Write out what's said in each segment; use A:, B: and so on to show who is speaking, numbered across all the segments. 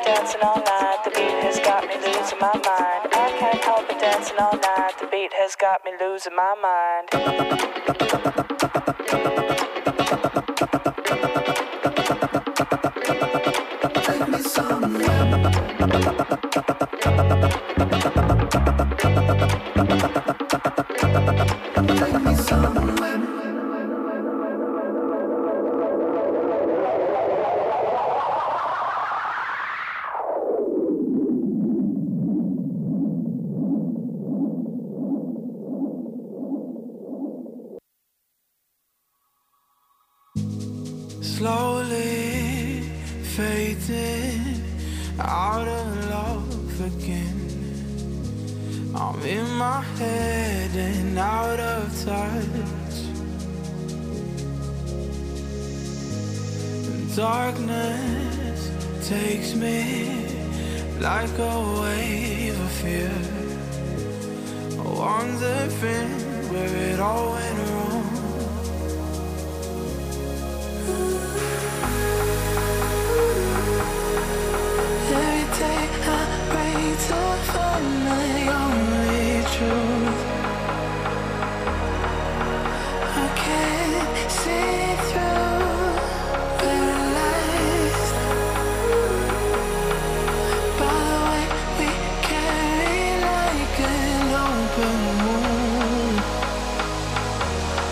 A: dancing all night. The beat has got me losing my mind. I can't help it dancing all night. The beat has got me losing my mind. Take me somewhere. Take me somewhere.
B: Slowly fading out of love again. I'm in my head and out of touch. And darkness takes me like a wave of fear. Wondering where it all went wrong. Every day I pray to find my only truth. I can't see through, paralyzed by the way we carry like an open wound.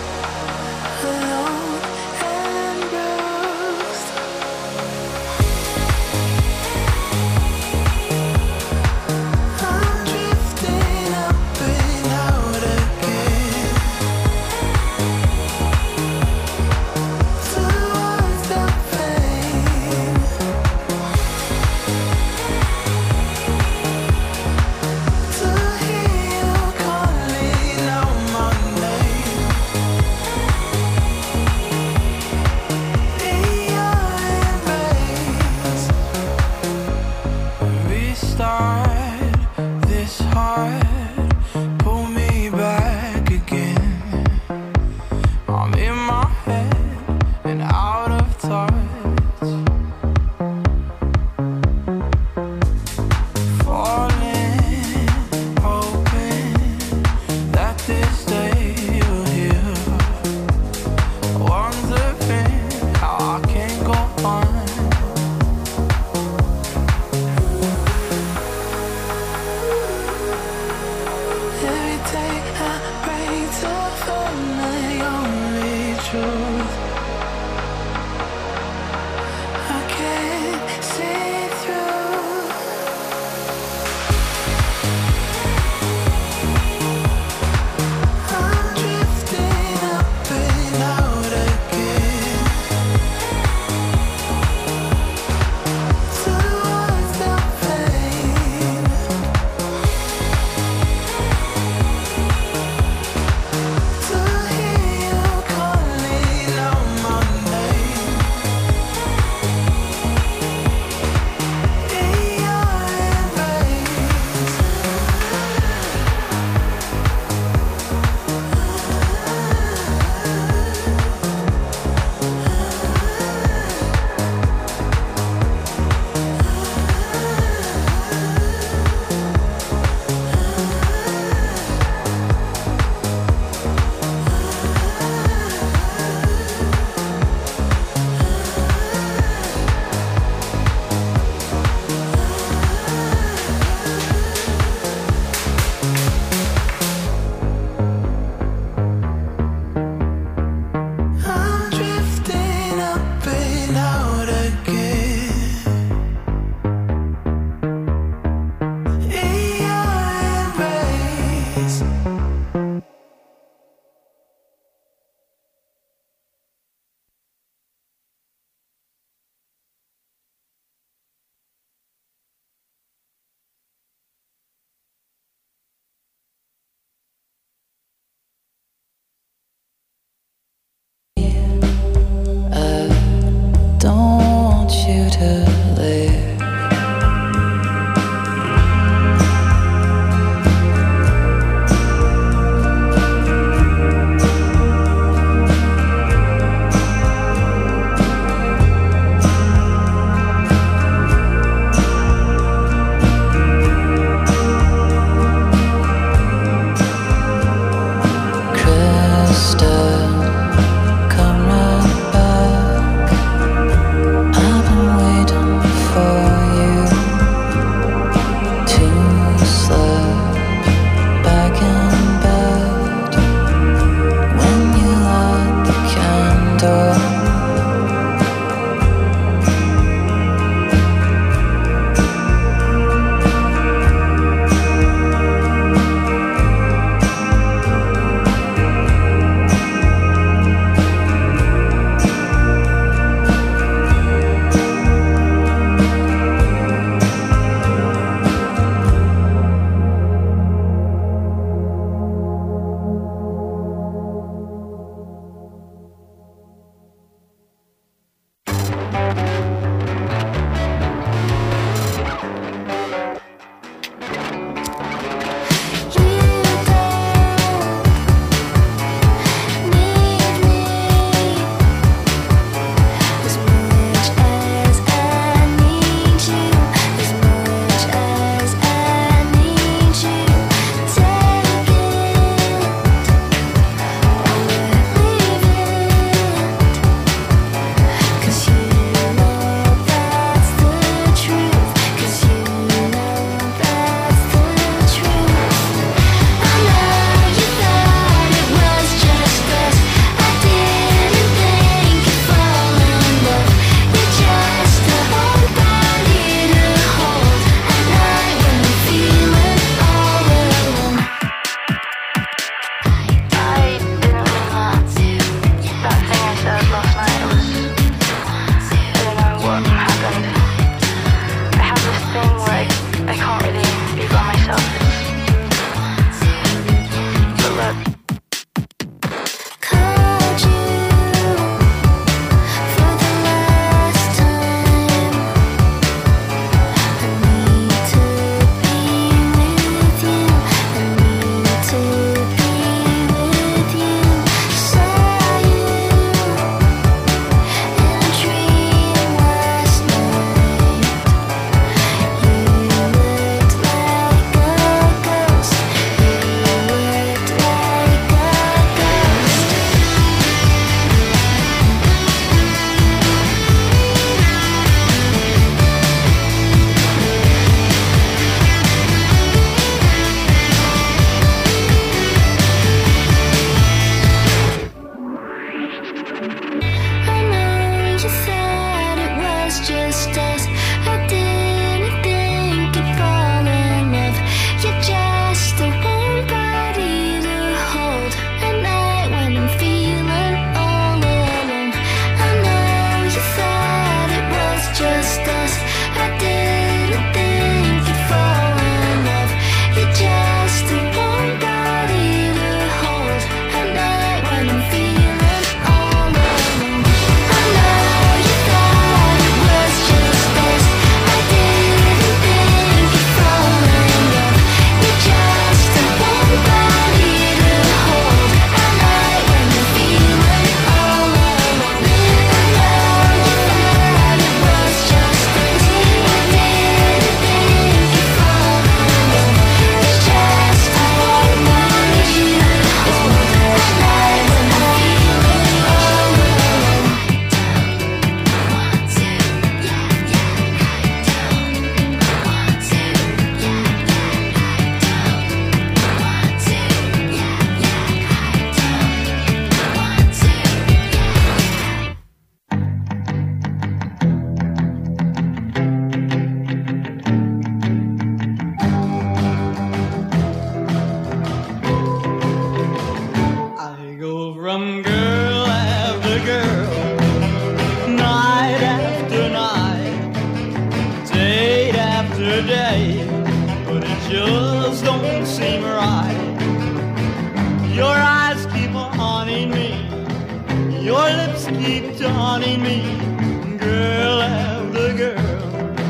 C: after day, but it just don't seem right. Your eyes keep on haunting me, your lips keep taunting me, girl after girl.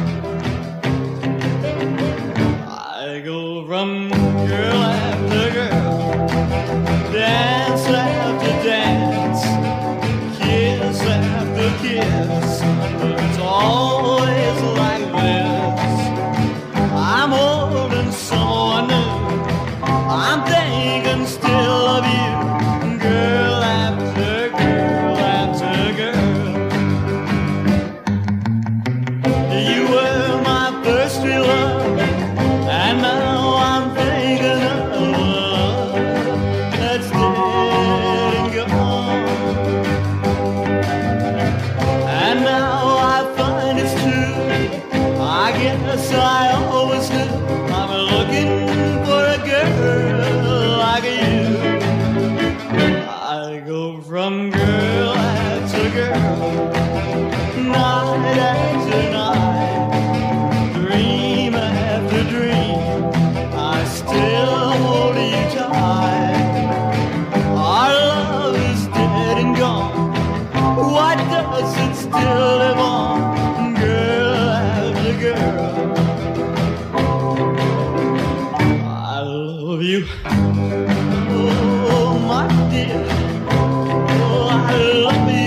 C: I go from girl after girl, dance after dance, kiss after kiss, but it's always like this. I'm holding someone new, I'm thinking still of you, girl after girl after girl. You were my first real love, and now I'm thinking of love that's dead and gone. And now I find it's true, I guess I always knew, I'm looking for a girl like you. I go from girl after girl, night after night, dream after dream, I still hold you tight. Our love is dead and gone, why does it still live on, girl after girl? I love you, oh my dear, oh I love you.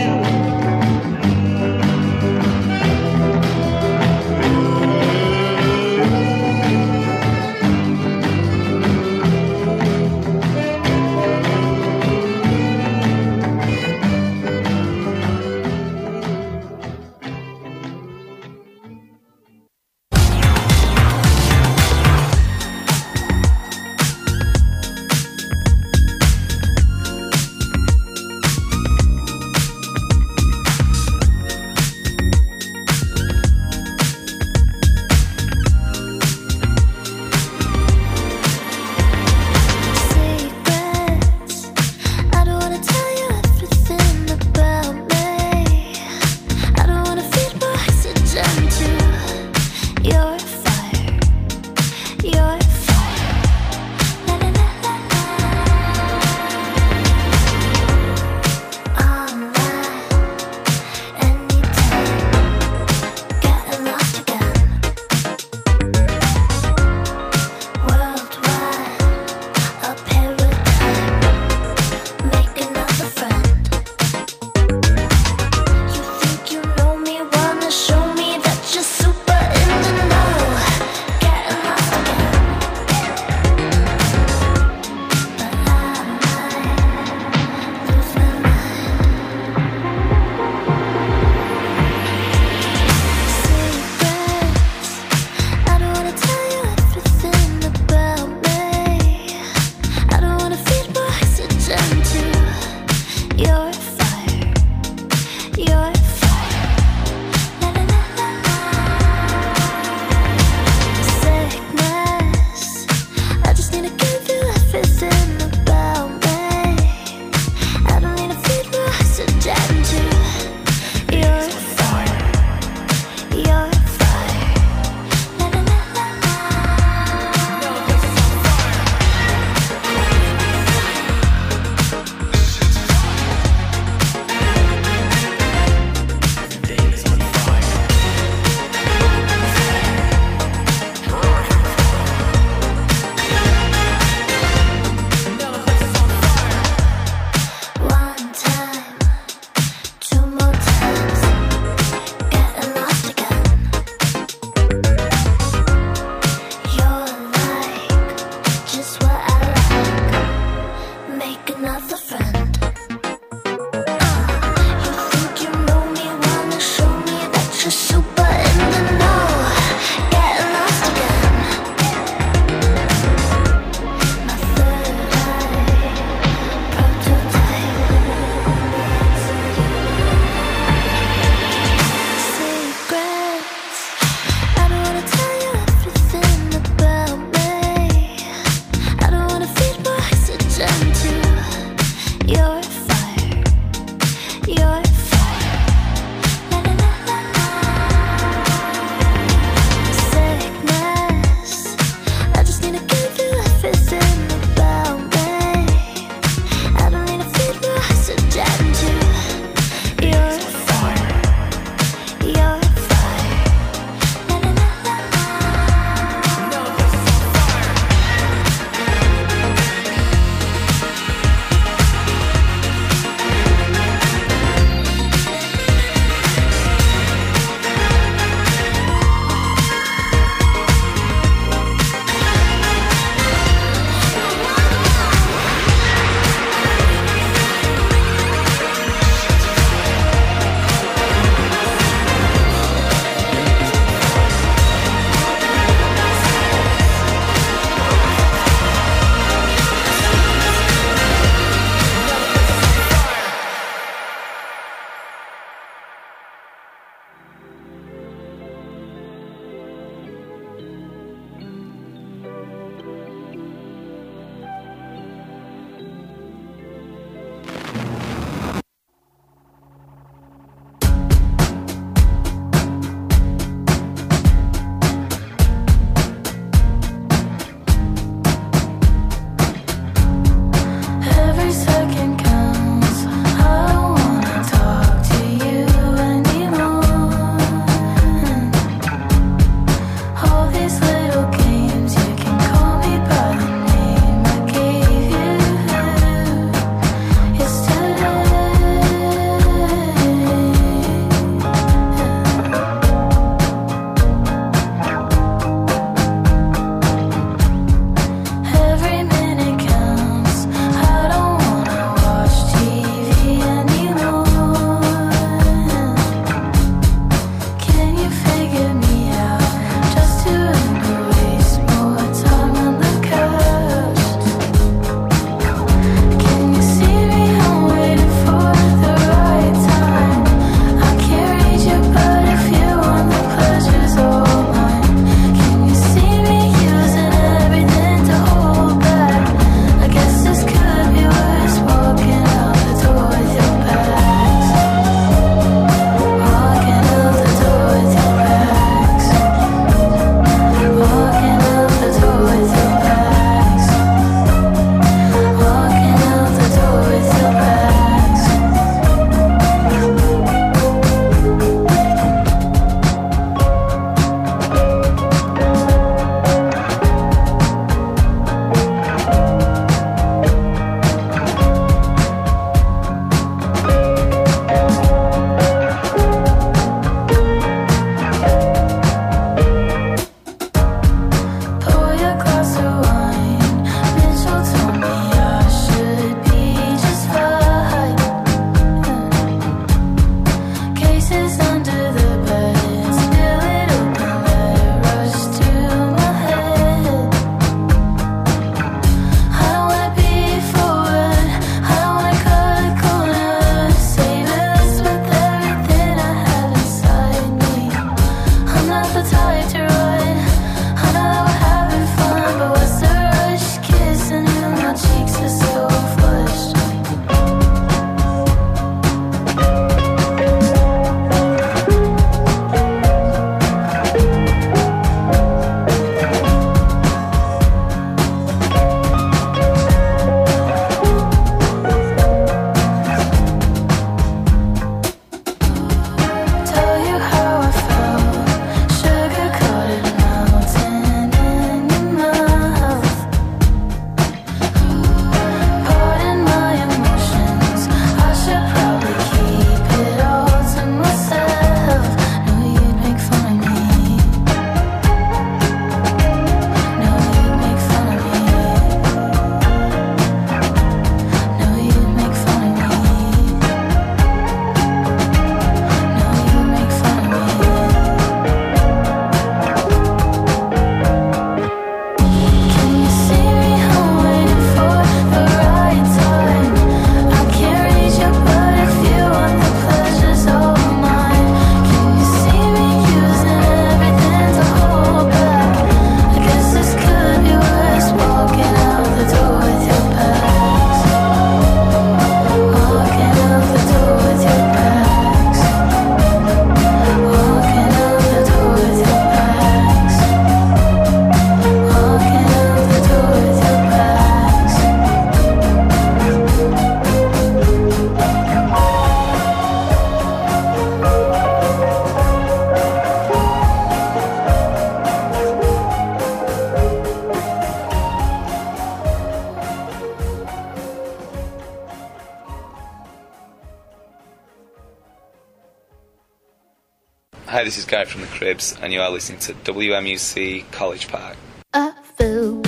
D: Hi, this is Guy from the Cribs, and you are listening to WMUC College Park.
B: I fell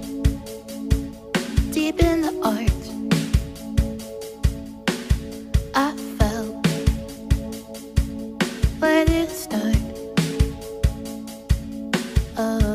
B: deep in the art. I fell. Where did it start? Oh.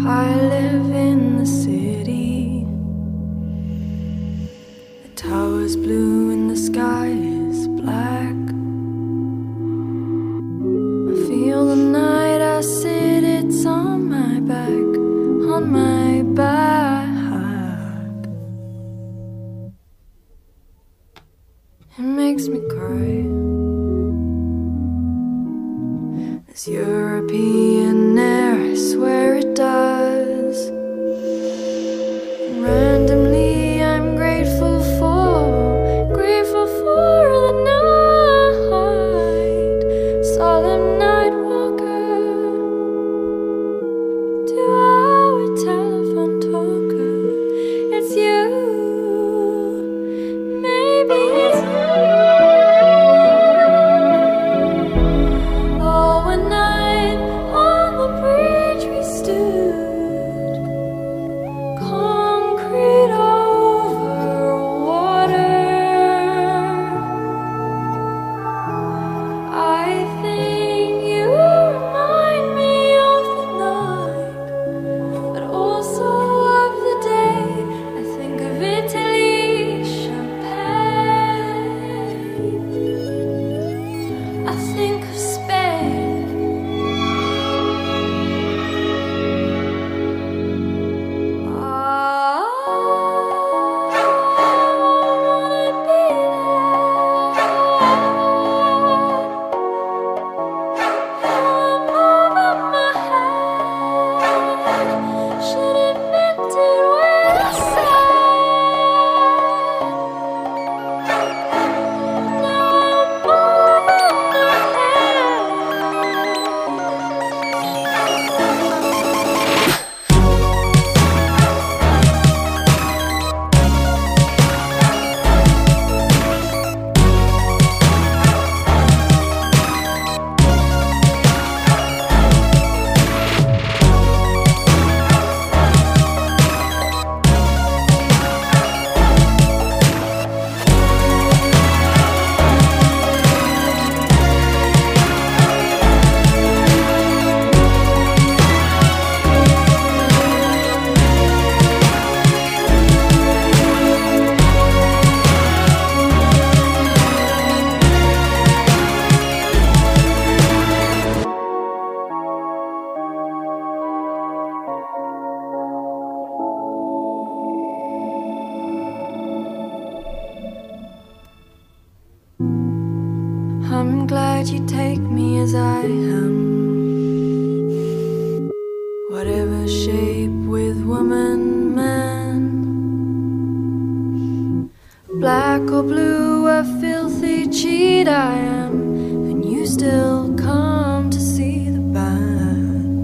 E: I live in the city. The tower's blue and the sky is black. I feel the night I sit, it's on my back, on my back. It makes me cry. This European air, I swear it does. And randomly I'm grateful for the night. Solemn night walker, 2-hour telephone talker. It's you, maybe it's you. I'm glad you take me as I am, whatever shape, with woman, man, black or blue, a filthy cheat I am, and you still come to see the band.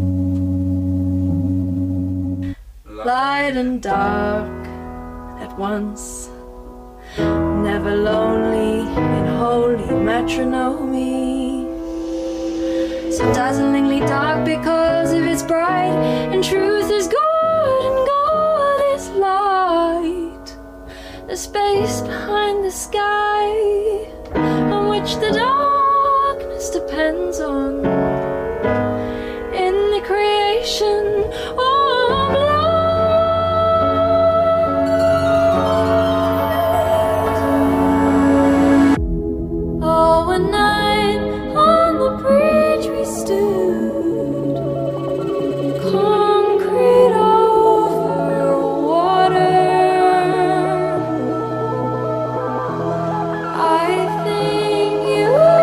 E: Light and dark at once, never lonely in holy matrimony. So dazzlingly dark because of its bright, and truth is good and God is light. The space behind the sky on which the darkness depends on, in the creation of light. One night on the bridge we stood, concrete over water. I think you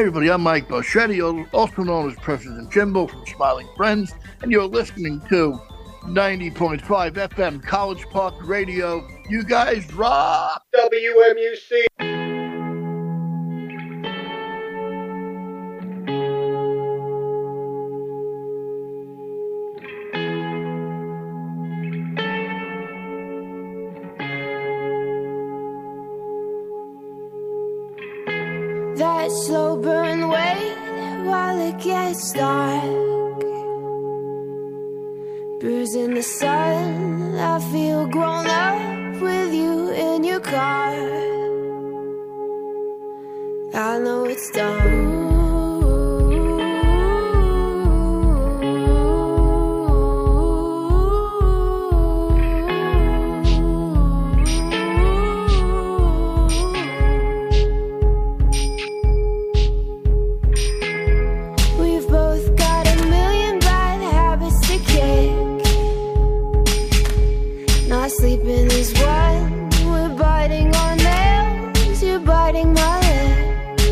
F: everybody, I'm Mike Boschetti, also known as President Jimbo from Smiling Friends, and you're listening to 90.5 FM College Park Radio. You guys rock! WMUC!
E: That slow burn wait while it gets dark, bruising the sun. I feel grown up with you in your car. I know it's done. Sleeping is one, we're biting our nails, you're biting my lip,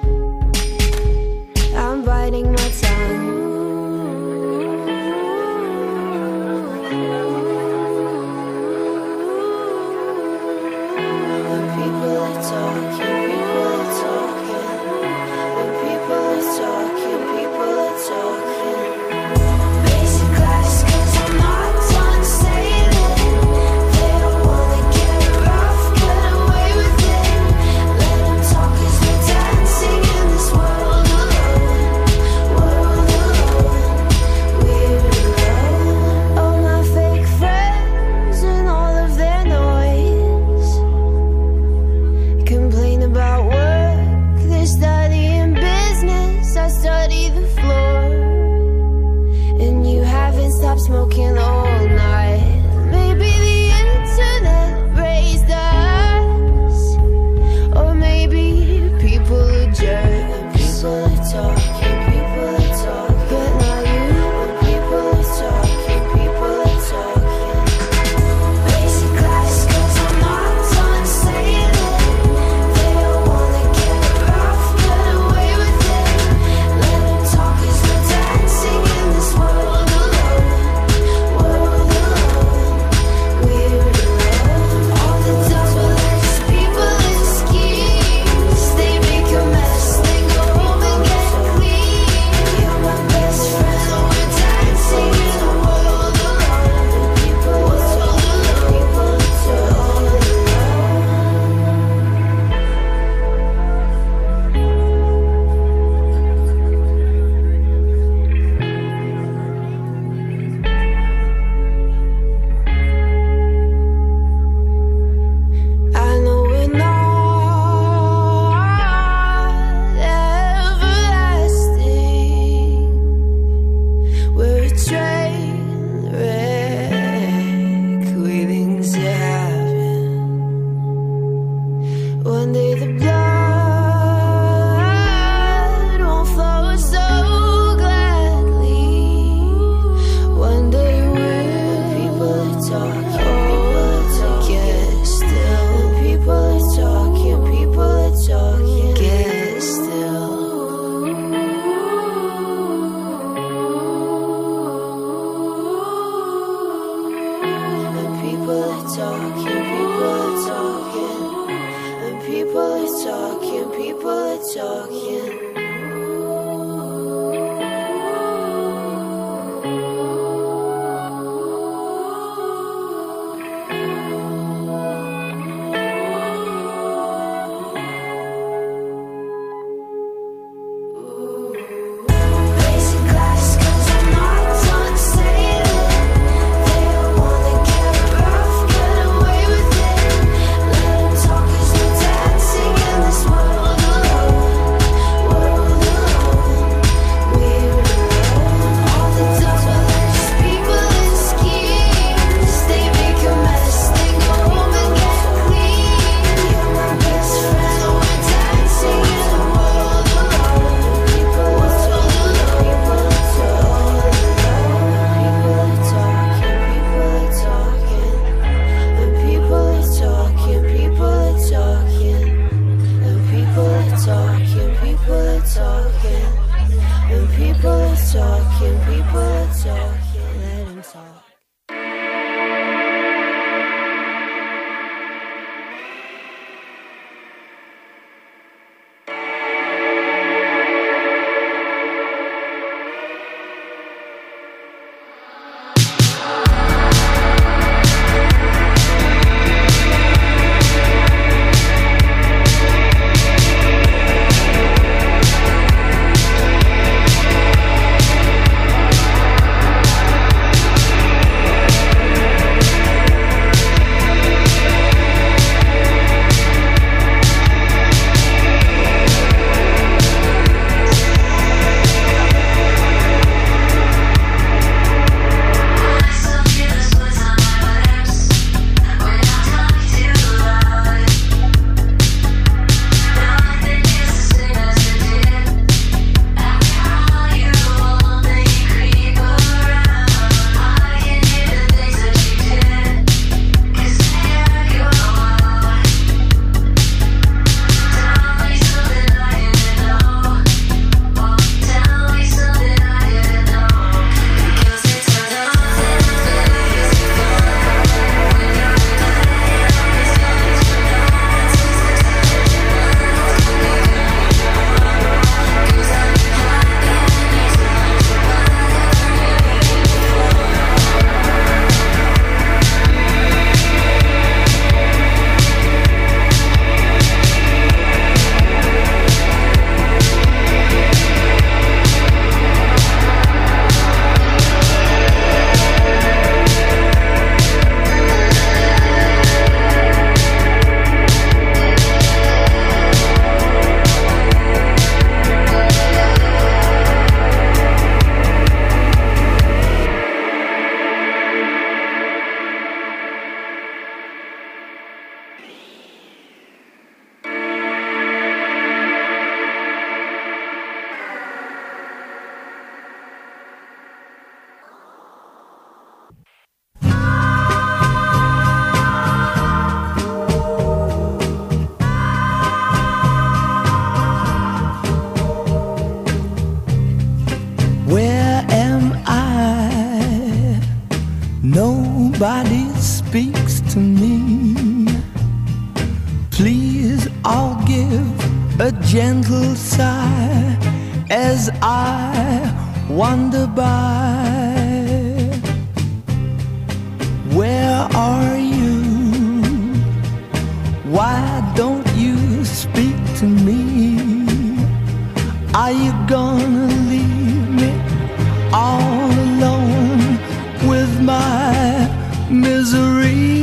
E: I'm biting my tongue. When people are talking, people are talking. When people are talking, people are talking. Basic class, 'cause I'm not done saying it. Smoking all night. Maybe the internet raised us, or maybe people are jerks. People are talking, people are talking, but not you. People are talking, people are talking. Basic class, 'cause I'm not done saying it. They don't wanna get rough, get away with it. Let them talk 'cause we're dancing in this world alone. Dancing in this world alone.
G: gentle sigh as I wander by. Where are you? Why don't you speak to me? Are you gonna leave me all alone with my misery?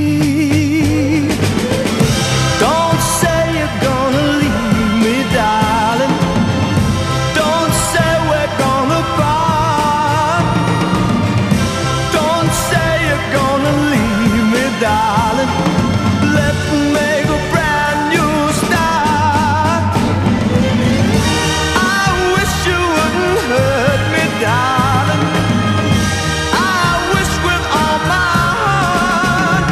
G: Don't say you're gonna leave me, darling. Don't say we're gonna part. Don't say you're gonna leave me, darling. Let's make a brand new start. I wish you wouldn't hurt me, darling. I wish with all my heart.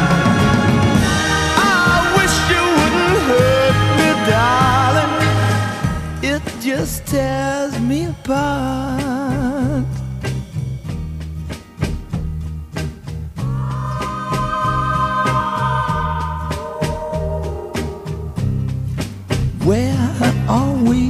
G: I wish you wouldn't hurt me, darling. It just tears me apart. Where are we?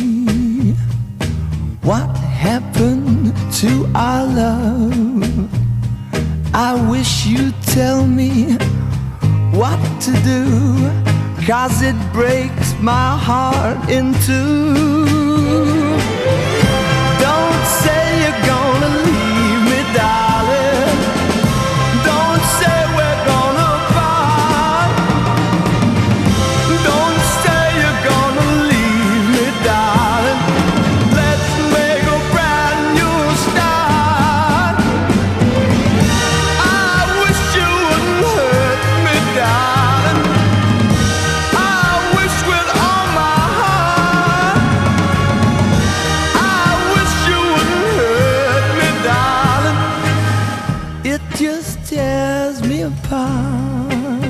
G: What happened to our love? I wish you'd tell me what to do, 'cause it breaks my heart in two. Don't say you're gonna leave me, darling. Don't say we're gonna part. Don't say you're gonna leave me, darling. Let's make a brand new start. I wish you wouldn't hurt me, darling. I wish with all my heart. I wish you wouldn't hurt me, darling. It just tears me apart.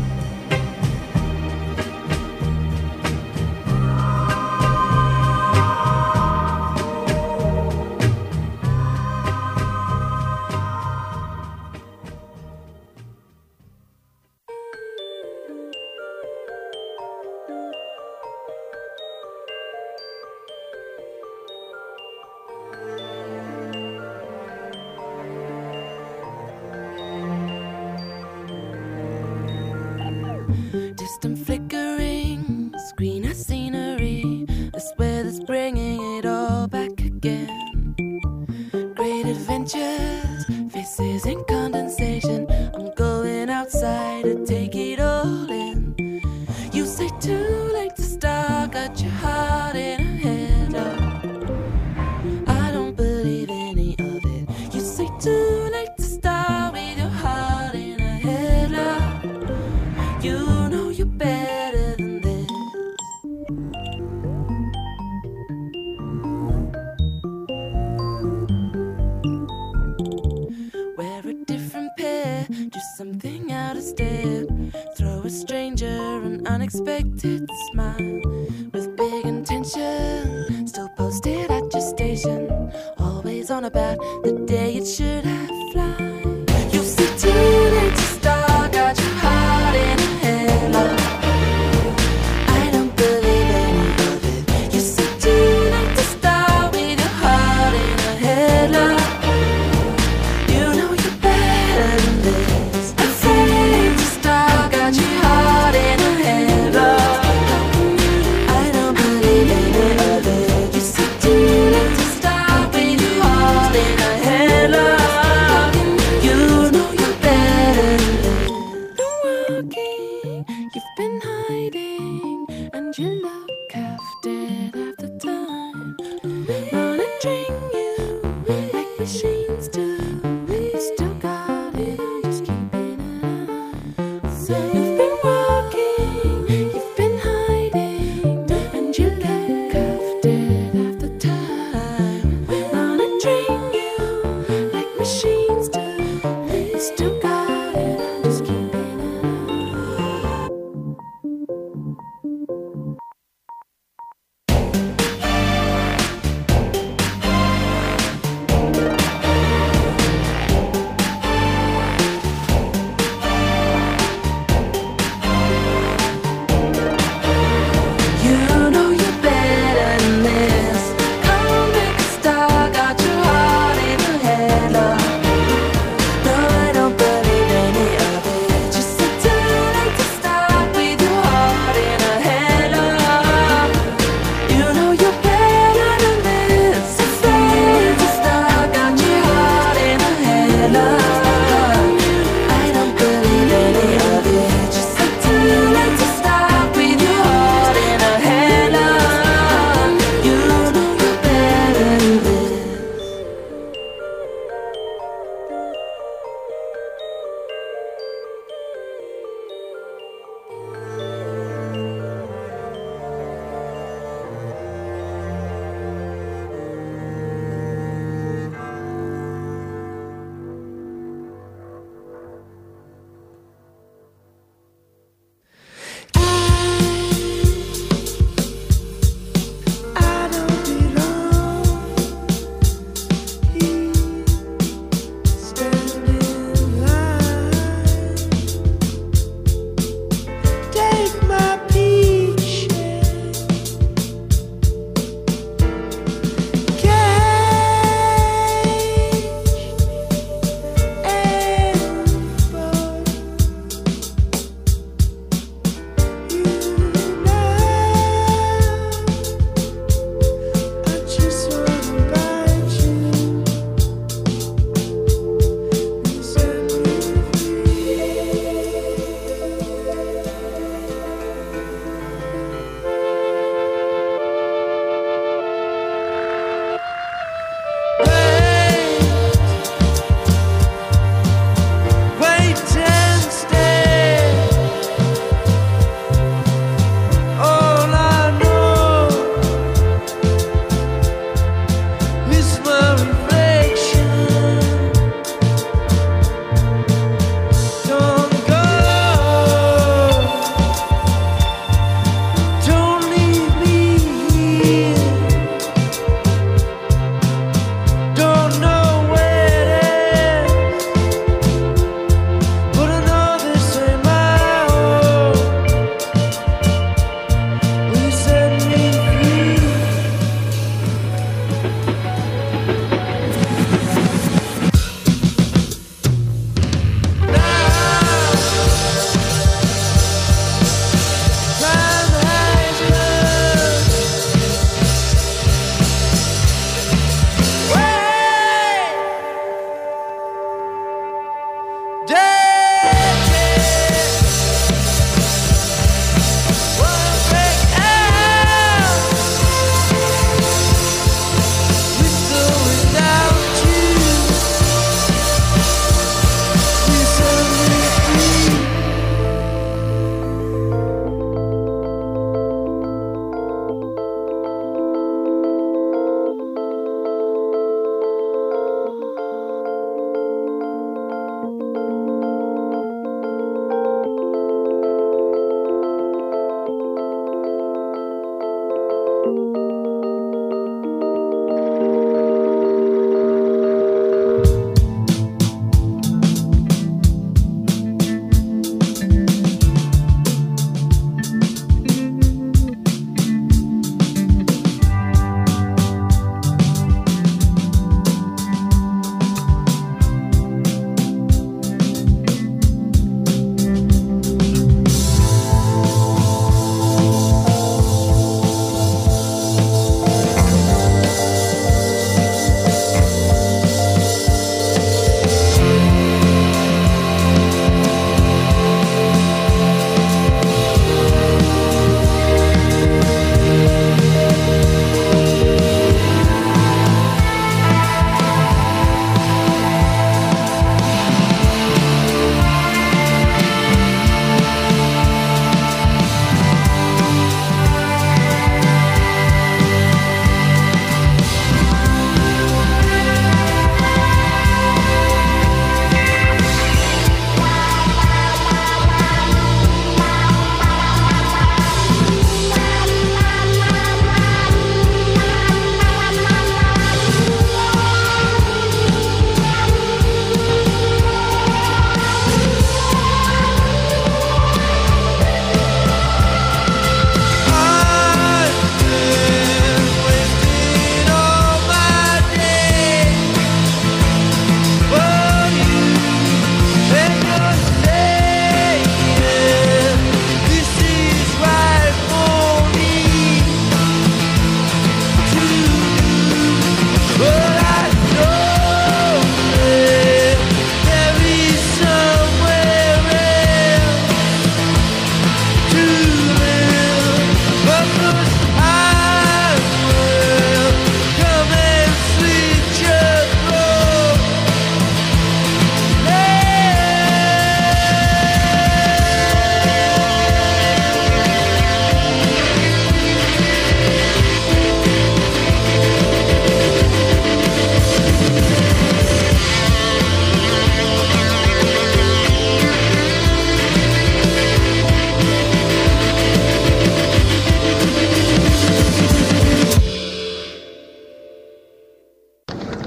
E: Distant flickering, screen of scenery, a swear that's bringing it all back again. Great adventures, faces in condensation. I'm going outside to take it all in. You say too late to start, got your heart in a headlock. I don't believe any of it. You say too late to start with your heart in a headlock. You know you're better than this. Wear a different pair, do something out of step. Throw a stranger an unexpected smile with big intention. Still posted at your station, always on about the day it should have fly. You see too late to start, got your heart in a headlock. I don't believe any of it. You see too late to start with your heart in a headlock. You know you're better than this. Afraid to start, got your heart in a headlock. I don't believe any of it. You see too late to start with your heart in a headlock. You know you're better than this. Been walking, you've been hiding, and you look half dead half the time. Monitoring you like machines do. You still got it, I'm just keeping an eye. So you've been walking, you've been hiding, and you look half dead half the time. Monitoring you like machines do. You still got it, I'm just keeping an eye.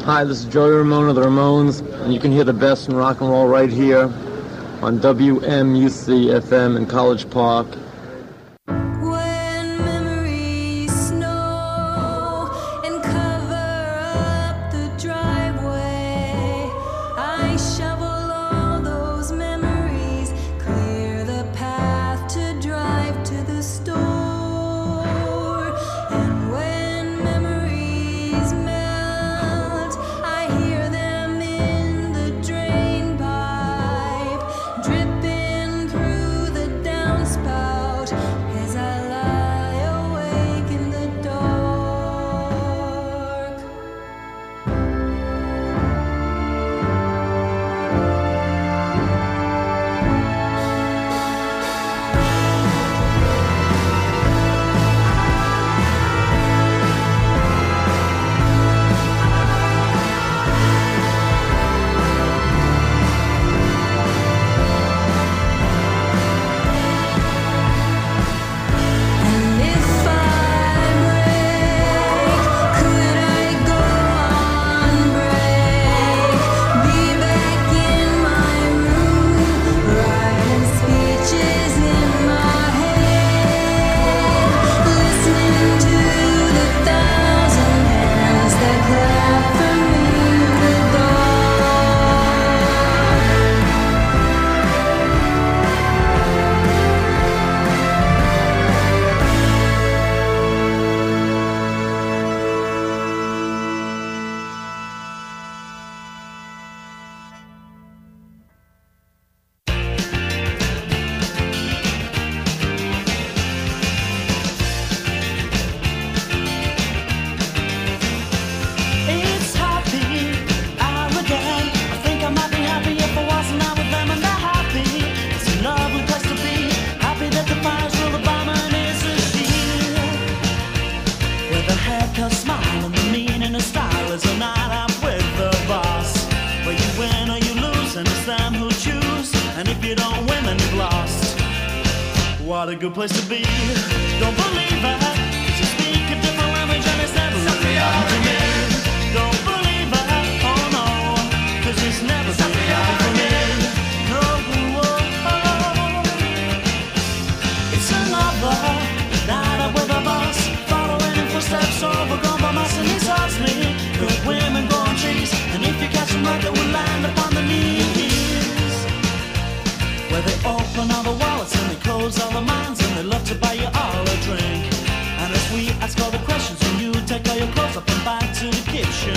H: Hi, this is Joey Ramone of the Ramones, and you can hear the best in rock and roll right here on WMUC FM in College Park.
E: When memories snow and cover up the driveway, I shovel all those memories, clear the path to drive to the store. And when memories melt, I hear them in the drain pipe, dripping through the downspout as I lie awake in the dark. And if I break, could I go on break? Be back in my room, writing speeches in my head, listening to the thousand hands that clap for me in the dark.
C: It's happy hour again. I think I might be happy if I wasn't out with them and they're happy. It's a lovely place to be. Happy that the fires rule the bomber is a shield. With a haircut, smile, and the meaning of style is a night out with the boss. Where you win or you lose, and it's them who choose. And if you don't win, then you've lost. What a good place to be. Don't believe it, 'cause you speak a different language and it's never really happened to me. Don't believe it, oh no, 'cause it's never really happened for me. No, it's another night out with a boss, following in footsteps overgrown by moss, and he tells me good women grow on trees, and if you catch them right, they will land upon the knees. Where they open all the wallets and they close all the minds, and they love to buy you all a drink. And as we ask all the questions, and you take all your clothes up and back to the kitchen,